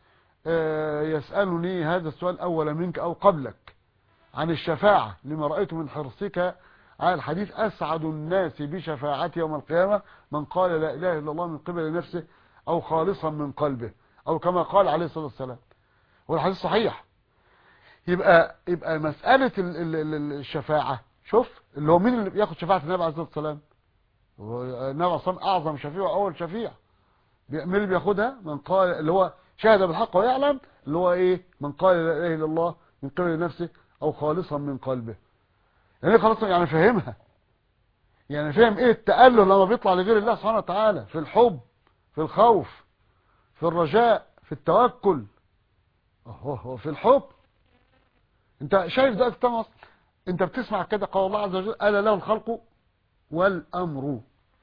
يسألني هذا السؤال اول منك او قبلك عن الشفاعة، لما رأيت من حرصك على الحديث اسعد الناس بشفاعتي يوم القيامة من قال لا اله الا الله من قبل نفسه او خالصا من قلبه، او كما قال عليه الصلاة والسلام، والحديث صحيح. يبقى يبقى مسألة الشفاعة، شوف اللي هو مين اللي بياخد شفاعة النبي عليه الصلاة والسلام؟ النبي عليه الصلاة والسلام اعظم شفيع واول شفيع. مين اللي بياخدها؟ من قال اللي هو شهد بالحق ويعلم، اللي هو ايه؟ من قال لا اله الا الله من قبل نفسه او خالصا من قلبه. يعني خالصا يعني فهمها، يعني فهم ايه التأله لما بيطلع لغير الله سبحانه وتعالى، في الحب، في الخوف، في الرجاء، في التوكل، اهو في الحب. انت شايف ده التمص، انت بتسمع كده قال الله عز وجل الا له الخلق والامر.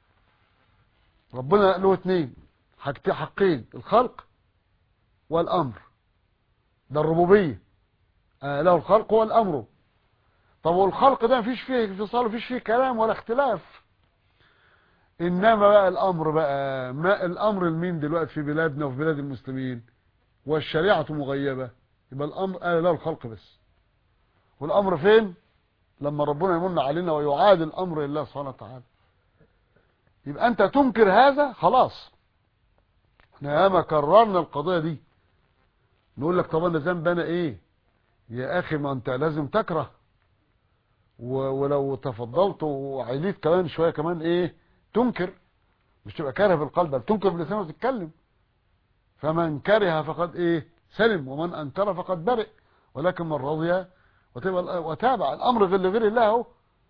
ربنا له اتنين حاجتين، حقين، الخلق والامر. ده الربوبيه، آه له الخلق والامر. طب والخلق ده مفيش فيه انفصال، مفيش فيه كلام ولا اختلاف. انما بقى الامر بقى، ما الامر لمين دلوقتي في بلادنا وفي بلاد المسلمين والشريعه مغيبه؟ يبقى الامر آه له الخلق بس. والامر فين؟ لما ربنا يمن علينا ويعاد الامر لله سبحانه وتعالى. يبقى انت تنكر هذا خلاص. احنا ياما كررنا القضيه دي، نقول لك طب انا ذنبي ايه يا اخي؟ ما انت لازم تكره، ولو تفضلت وعليت كمان شويه كمان ايه؟ تنكر. مش تبقى كاره بالقلب، بل تنكر باللسان وتتكلم. فمن كره فقد ايه؟ سلم، ومن انكر فقد برئ. ولكن من رضي وتابع الامر غير لغير الله اهو.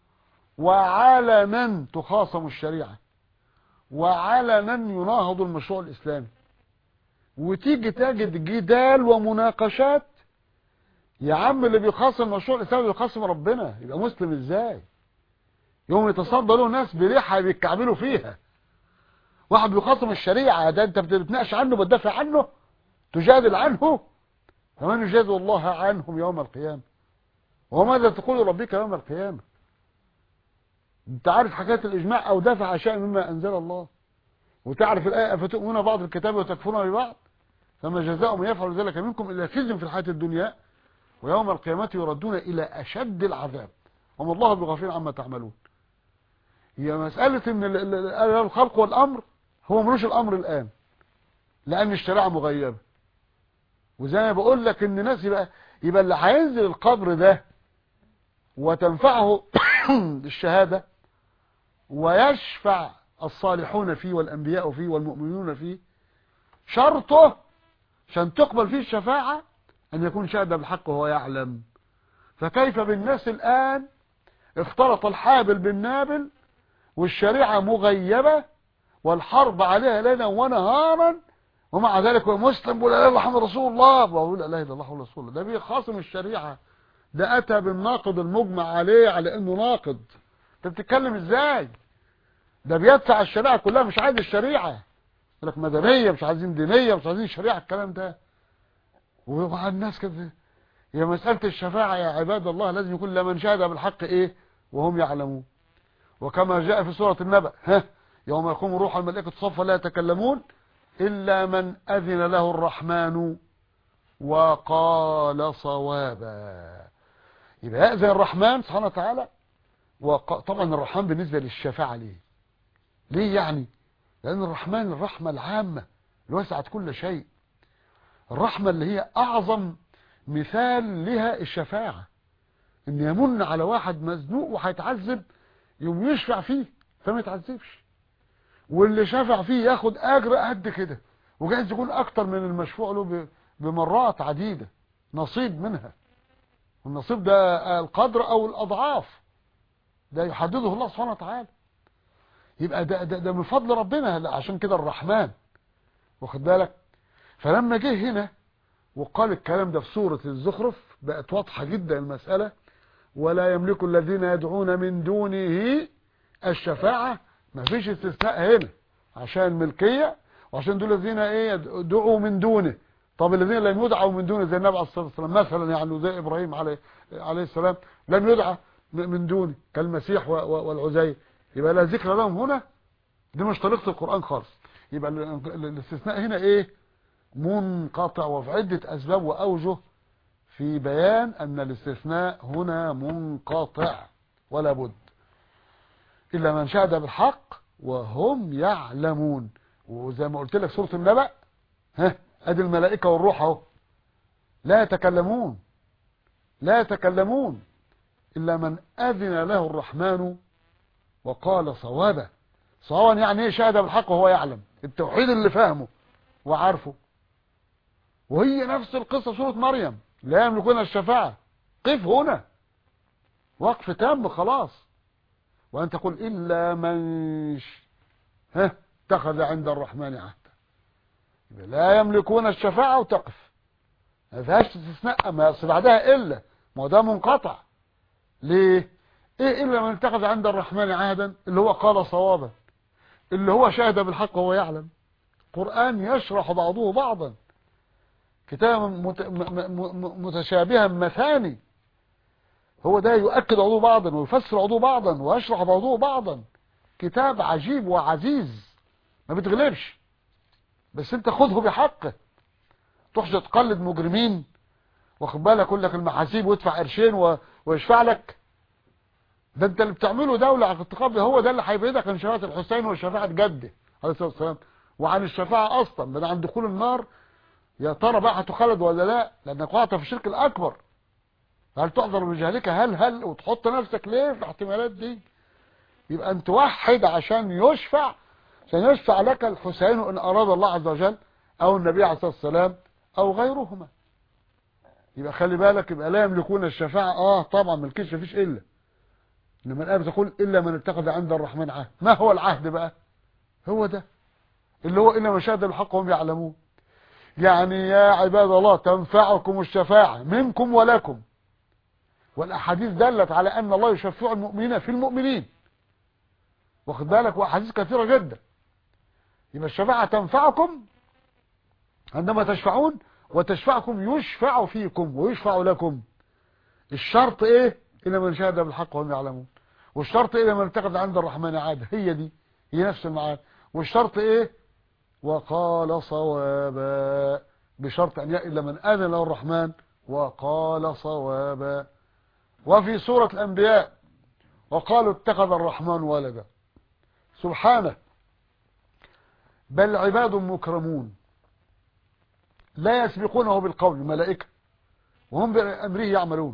وعلنا تخاصم الشريعه، وعلنا يناهض المشروع الاسلامي، وتيجي تجد جدال ومناقشات. يا عم اللي بيخاصم المشروع الاسلامي بيخاصم ربنا، يبقى مسلم ازاي؟ يوم يتصدى له ناس بلحى بيتكعبلوا فيها، واحد بيخاصم الشريعه، ده انت بتتناقش عنه، بتدافع عنه، تجادل عنه. فمن يجادل الله عنهم يوم القيامه؟ وماذا تقول ربك يوم القيامه؟ انت عارف حكايه الاجماع او دافع اشياء مما انزل الله، وتعرف الايه افتؤمنون بعض الكتاب وتكفرون ببعض، فما جزاء من يفعل ذلك منكم الا خزي في الحياه الدنيا ويوم القيامه يردون الى اشد العذاب وما الله بغافل عما تعملون. هي مساله ان الخلق والامر، هو ملوش الامر الان لان الشريعه مغيبه. وزي ما بقول لك ان الناس يبقى يبقى اللي هينزل القبر ده وتنفعه الشهاده ويشفع الصالحون فيه والانبياء فيه والمؤمنون فيه، شرطه عشان تقبل فيه الشفاعه ان يكون شهد بالحق وهو يعلم. فكيف بالناس الان اختلط الحابل بالنابل، والشريعه مغيبه والحرب عليها ليلا ونهارا، ومع ذلك هو مسلم ولا اله الا الله محمد رسول الله، وهو لا اله الا الله رسول الله. ده بيخاصم الشريعه، ده اتى بالناقض المجمع عليه على انه ناقض. انت بتتكلم ازاي؟ ده بيدفع الشريعه كلها، مش عايز الشريعه، يقول لك مدنيه، مش عايزين دينيه، مش عايزين شريعه، الكلام ده. ومع الناس كده هي مسألة الشفاعة يا عباد الله لازم يكون لمن شهد بالحق ايه وهم يعلمون. وكما جاء في سورة النبأ ها يوم يقوم روح الملائكة صفا لا يتكلمون إلا من أذن له الرحمن وقال صوابا. يبقى يأذن الرحمن سبحانه وتعالى. وطبعا الرحمن بالنسبة للشفاعة ليه ليه يعني لأن الرحمن الرحمة العامة اللي وسعت كل شيء، الرحمة اللي هي أعظم مثال لها الشفاعة، إن يمن على واحد مزنوق وهيتعذب يوم يشفع فيه فما يتعذبش، واللي شفع فيه ياخد أجر قد كده وجايز يكون أكتر من المشفوع له بمرات عديدة نصيب منها. والنصيب ده القدر أو الأضعاف ده يحدده الله سبحانه وتعالى. يبقى ده, ده, ده من فضل ربنا. عشان كده الرحمن واخد بالك. فلما جه هنا وقال الكلام ده في سورة الزخرف بقت واضحة جدا المسألة. ولا يملك الذين يدعون من دونه الشفاعة، ما فيش استثناء هنا عشان الملكية وعشان دول الذين ايه دعوا من دونه. طب الذين لم يدعوا من دونه زي النبي عليه الصلاة والسلام مثلا، يعني زي ابراهيم عليه عليه السلام لم يدعى من دونه كالمسيح والعزير، يبقى لا ذكر لهم هنا. دي مش طريقة القرآن خالص. يبقى الاستثناء هنا ايه منقطع، وفي عدة اسباب واوجه في بيان ان الاستثناء هنا منقطع ولا بد الا من شهد بالحق وهم يعلمون. وزي ما قلت لك سورة النبأ ها ادي الملائكة والروح اهو لا يتكلمون لا يتكلمون الا من اذن له الرحمن وقال صوابا. صوابا يعني ايه شهد بالحق وهو يعلم التوحيد اللي فاهمه وعارفه. وهي نفس القصة سورة مريم لا يملكون الشفاعة. قف هنا وقف تام خلاص. وأن تقول إلا من ها اتخذ عند الرحمن عهدا. لا يملكون الشفاعة وتقف ما فيهاش استثناء ما يصل بعدها إلا ما ده منقطع. ليه إيه إلا من اتخذ عند الرحمن عهدا اللي هو قال صوابا اللي هو شهد بالحق وهو يعلم. قرآن يشرح بعضه بعضا كتابا متشابها مثاني. هو ده يؤكد عضو بعضا ويفسر عضو بعضا ويشرح بعضه بعضا. كتاب عجيب وعزيز ما بتغلبش، بس انت خذه بحقه. تخش تقلد مجرمين واخد بالك يقول لك المحاسيب وادفع قرشين ويشفع لك. ده انت اللي بتعمله دولة على التقابل هو ده اللي هيبعدك عن شفاعة الحسين وشفاعة جده عليه الصلاة والسلام وعن الشفاعة اصلا من عن دخول النار. يا ترى بقى هتخلد ولا لا لانك وقعت في الشرك الاكبر. هل تعذر بجهلك هل هل وتحط نفسك ليه في الاحتمالات دي. يبقى انت توحد عشان يشفع عشان يشفع لك الحسين ان اراد الله عز وجل او النبي عليه الصلاه والسلام او غيرهما. يبقى خلي بالك. يبقى لا يملكون الشفاعه اه طبعا ملكش مفيش الا لما الآية بتقول الا من اتخذ عند الرحمن عهد. ما هو العهد بقى؟ هو ده اللي هو الا من شهد بالحق وهم يعلمون. يعني يا عباد الله تنفعكم الشفاعة منكم ولكم. والأحاديث دلت على أن الله يشفع المؤمنين في المؤمنين واخد بالك وأحاديث كثيرة جدا. يبقى الشفاعة تنفعكم عندما تشفعون وتشفعكم يشفع فيكم ويشفع لكم. الشرط ايه إلا من شهد بالحق وهم يعلمون. والشرط ايه من اتخذ عند الرحمن عهدا. هي دي هي نفس المعاد. والشرط ايه وقال صوابا بشرط أن إلا من أذن له الرحمن وقال صوابا. وفي سورة الأنبياء وقالوا اتخذ الرحمن ولدا. سبحانه بل عباد مكرمون لا يسبقونه بالقول الملائكة وهم بأمره يعملون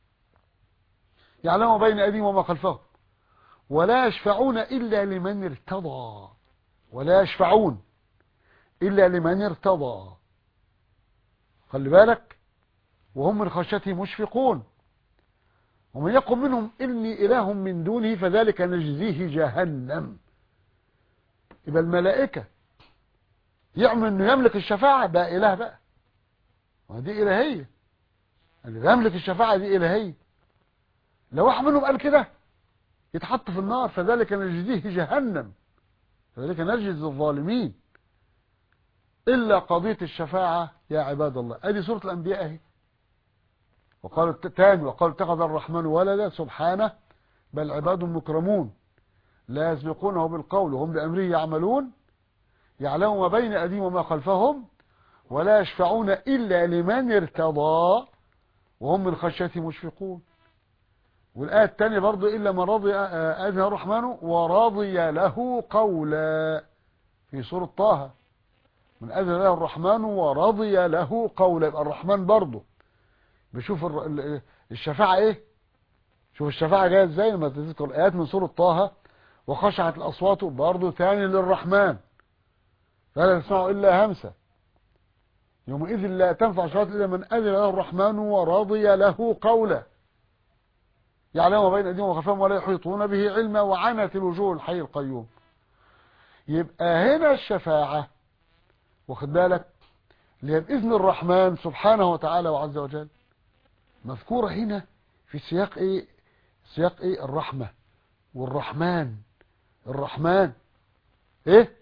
يعلم بين أيديهم وما خلفهم ولا يشفعون إلا لمن ارتضى. ولا يشفعون إلا لمن ارتضى. خلي بالك. وهم من خشيته مشفقون ومن يقم منهم إني إله من دونه فذلك نجزيه جهنم. يبقى الملائكة يعمل أنه يملك الشفاعة بقى إله بقى ودي إلهية. اللي يملك الشفاعة دي إلهية. لو واحد منهم قال كده يتحط في النار فذلك نجزيه جهنم. فذلك نجزي الظالمين. إلا قضية الشفاعة يا عباد الله. ادي سورة الأنبياء اهي وقال تاني وقال اتخذ الرحمن ولدا سبحانه بل عباد مكرمون لا يسبقونه بالقول وهم بأمره يعملون يعلم ما بين أيديهم وما خلفهم ولا يشفعون إلا لمن ارتضى وهم من خشيته مشفقون. والآية الثانية برضو إلا من رضي أذن الرحمن ورضي له قولا في سورة طه، من أذن له الرحمن ورضي له قولا. يبقى الرحمن برضو بشوف الشفاعة ايه، شوف الشفاعة جاية ازاي لما تذكر الآيات من سورة طه وخشعت الأصوات برضو ثاني للرحمن فلا تسمعوا إلا همسة يومئذ لا تنفع شفاعة إلا من أذن له الرحمن ورضي له قولا يعلم ما بين أيديهم وخلفهم ولا يحيطون به علما وعنت الوجوه الحي القيوم. يبقى هنا الشفاعة واخد بالك اللي هي بإذن الرحمن سبحانه وتعالى وعز وجل مذكورة هنا في سياق ايه، سياق ايه، الرحمة والرحمن. الرحمن ايه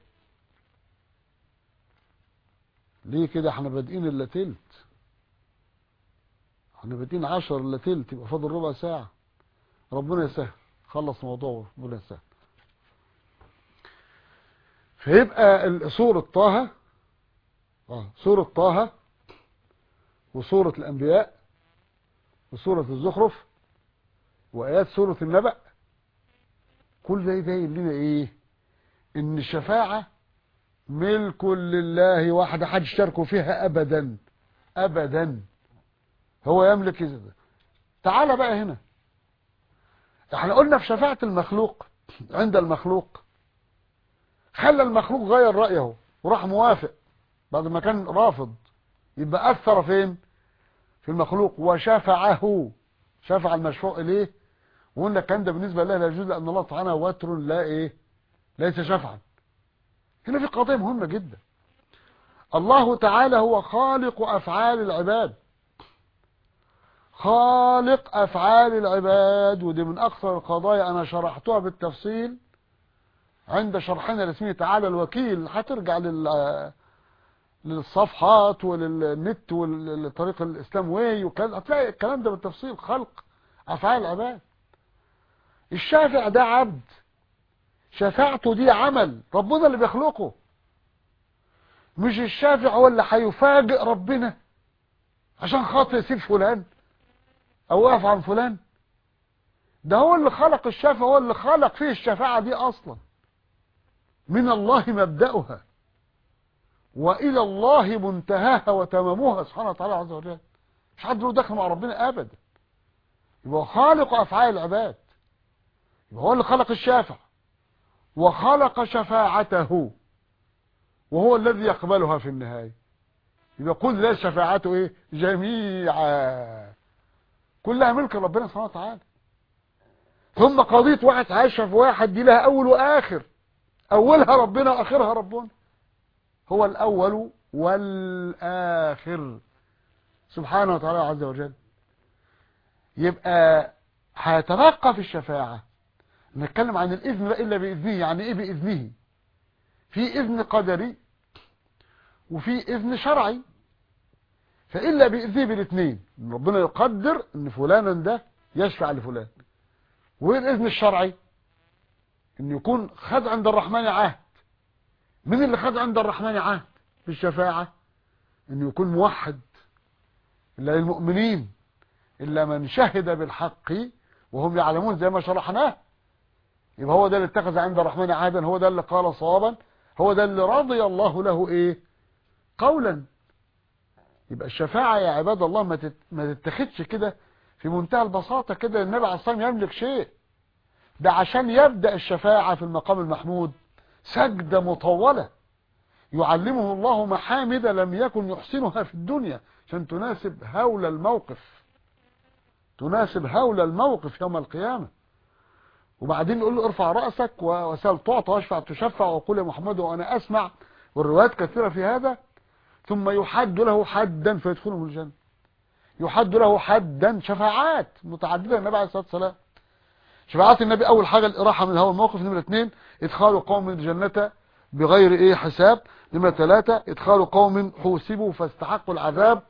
ليه كده؟ احنا بادئين الا تلت، احنا بادئين عشر الا تلت، يبقى فاضل ربع ساعة. ربنا يسهل، خلص موضوع ربنا يسهل. فيبقى سورة طه اه سورة طه وسورة الأنبياء وسورة الزخرف وآيات سورة النبأ كل ده يبين لنا ايه؟ ان الشفاعة ملك لله وحده، حد يشاركوا فيها ابدا ابدا، هو يملك كده. تعال بقى هنا، احنا قلنا في شفاعة المخلوق عند المخلوق خلى المخلوق غير رأيه وراح موافق بعد ما كان رافض، يبقى أثر فين؟ في المخلوق وشفعه، شفع المشفوع إليه. وقلنا الكلام ده بالنسبة لله لا يجوز لأن الله تعالى وتر لا إيه، ليس شفعا. هنا في قضية مهمة جدا، الله تعالى هو خالق أفعال العباد، خالق أفعال العباد، ودي من أكثر القضايا أنا شرحتها بالتفصيل عند شرحنا لاسمه تعالى الوكيل. هترجع لل للصفحات وللنت ولطريق الإسلام واي وكذا، هتلاقي الكلام ده بالتفصيل. خلق أفعال العباد، الشافع ده عبد، شفاعته دي عمل ربنا اللي بيخلقه، مش الشافع هو اللي هيفاجئ ربنا عشان خاطر يسيب فلان او يقف عن فلان. ده هو اللي خلق الشافع، هو اللي خلق فيه الشفاعة دي اصلا، من الله مبدأها والى الله منتهاها وتمامها سبحانه وتعالى عز وجل. مش حد له دخل مع ربنا ابدا، يبقى خالق افعال العباد، يبقى هو اللي خلق الشافع وخلق شفاعته وهو الذي يقبلها في النهاية. يبقى كل ذلك شفاعته ايه؟ جميعا، كلها ملك ربنا سبحانه وتعالى. ثم قضية واحد عايشة في واحد دي لها اول واخر، اولها ربنا واخرها ربنا، هو الاول والاخر سبحانه وتعالى عز وجل. يبقى هيتبقى في الشفاعة نتكلم عن الاذن بقى الا باذنه. يعني ايه باذنه؟ في اذن قدري وفي اذن شرعي. فالا باذنه بالاثنين، ربنا يقدر ان فلانا ده يشفع لفلان، والاذن الشرعي ان يكون خد عند الرحمن عهد. من اللي خد عند الرحمن عهد في الشفاعة؟ انه يكون موحد، الا للمؤمنين الا من شهد بالحق وهم يعلمون زي ما شرحناه. يبقى هو ده اللي اتخذ عند الرحمن عهدا، هو ده اللي قال صوابا، هو ده اللي رضي الله له ايه؟ قولا. يبقى الشفاعة يا عباد الله ما تت... ما تتخذش كده في منتهى البساطة كده النبي عليه الصلاة والسلام يملك شيء. ده عشان يبدأ الشفاعة في المقام المحمود سجدة مطولة يعلمه الله محامد لم يكن يحسنها في الدنيا عشان تناسب هول الموقف، تناسب هول الموقف يوم القيامة. وبعدين يقول له ارفع رأسك وسل تعطى واشفع تشفع وقول يا محمد وانا اسمع، والروايات كثيرة في هذا. ثم يحد له حدا فيدخله الجنة، يحد له حدا. شفاعات متعددة النبي عليه الصلاة والسلام. شفاعات النبي اول حاجة الاراحة من هول الموقف، نمرة اثنين ادخال قوم من الجنة بغير ايه حساب، نمرة ثلاثة ادخال قوم حوسبوا فاستحقوا العذاب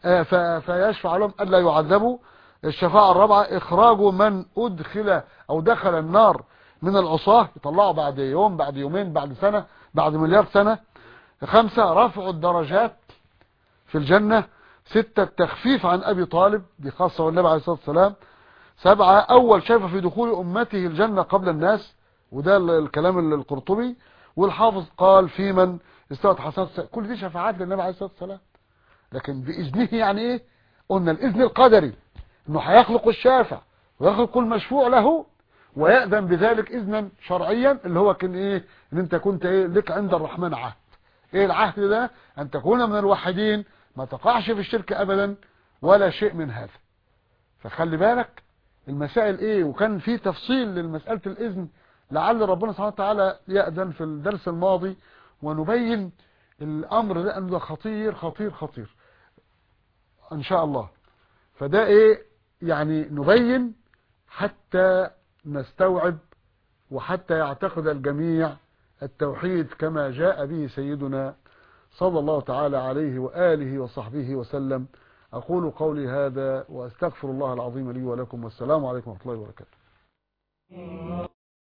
فيشفع لهم ألا يعذبوا. الشفاعة الرابعة إخراج من أدخل أو دخل النار من العصاة، يطلعوا بعد يوم بعد يومين بعد سنة بعد مليار سنة. خمسة رفع الدرجات في الجنة. ستة التخفيف عن أبي طالب، دي خاصة والنبي عليه الصلاة والسلام. سبعة أول شايفة في دخول أمته الجنة قبل الناس، وده الكلام القرطبي. والحافظ قال في من استوت حسنات. كل دي شفاعات للنبي عليه الصلاة والسلام، لكن بإذنه يعني إيه؟ قلنا الإذن القدري إنه هيخلق الشافع ويخلق كل مشفوع له، ويأذن بذلك إذنا شرعيا اللي هو كان إيه؟ إن أنت كنت إيه لك عند الرحمن عهد. إيه العهد ده؟ أن تكون من الوحيدين، ما تقعش في الشرك أبدا ولا شيء من هذا. فخلي بالك المسائل إيه، وكان في تفصيل للمسألة الإذن، لعل ربنا سبحانه وتعالى يأذن في الدرس الماضي ونبين الأمر ده أنه خطير خطير خطير إن شاء الله. فده إيه يعني نبين حتى نستوعب وحتى يعتقد الجميع التوحيد كما جاء به سيدنا صلى الله تعالى عليه وآله وصحبه وسلم. أقول قولي هذا وأستغفر الله العظيم لي ولكم، والسلام عليكم ورحمة الله وبركاته.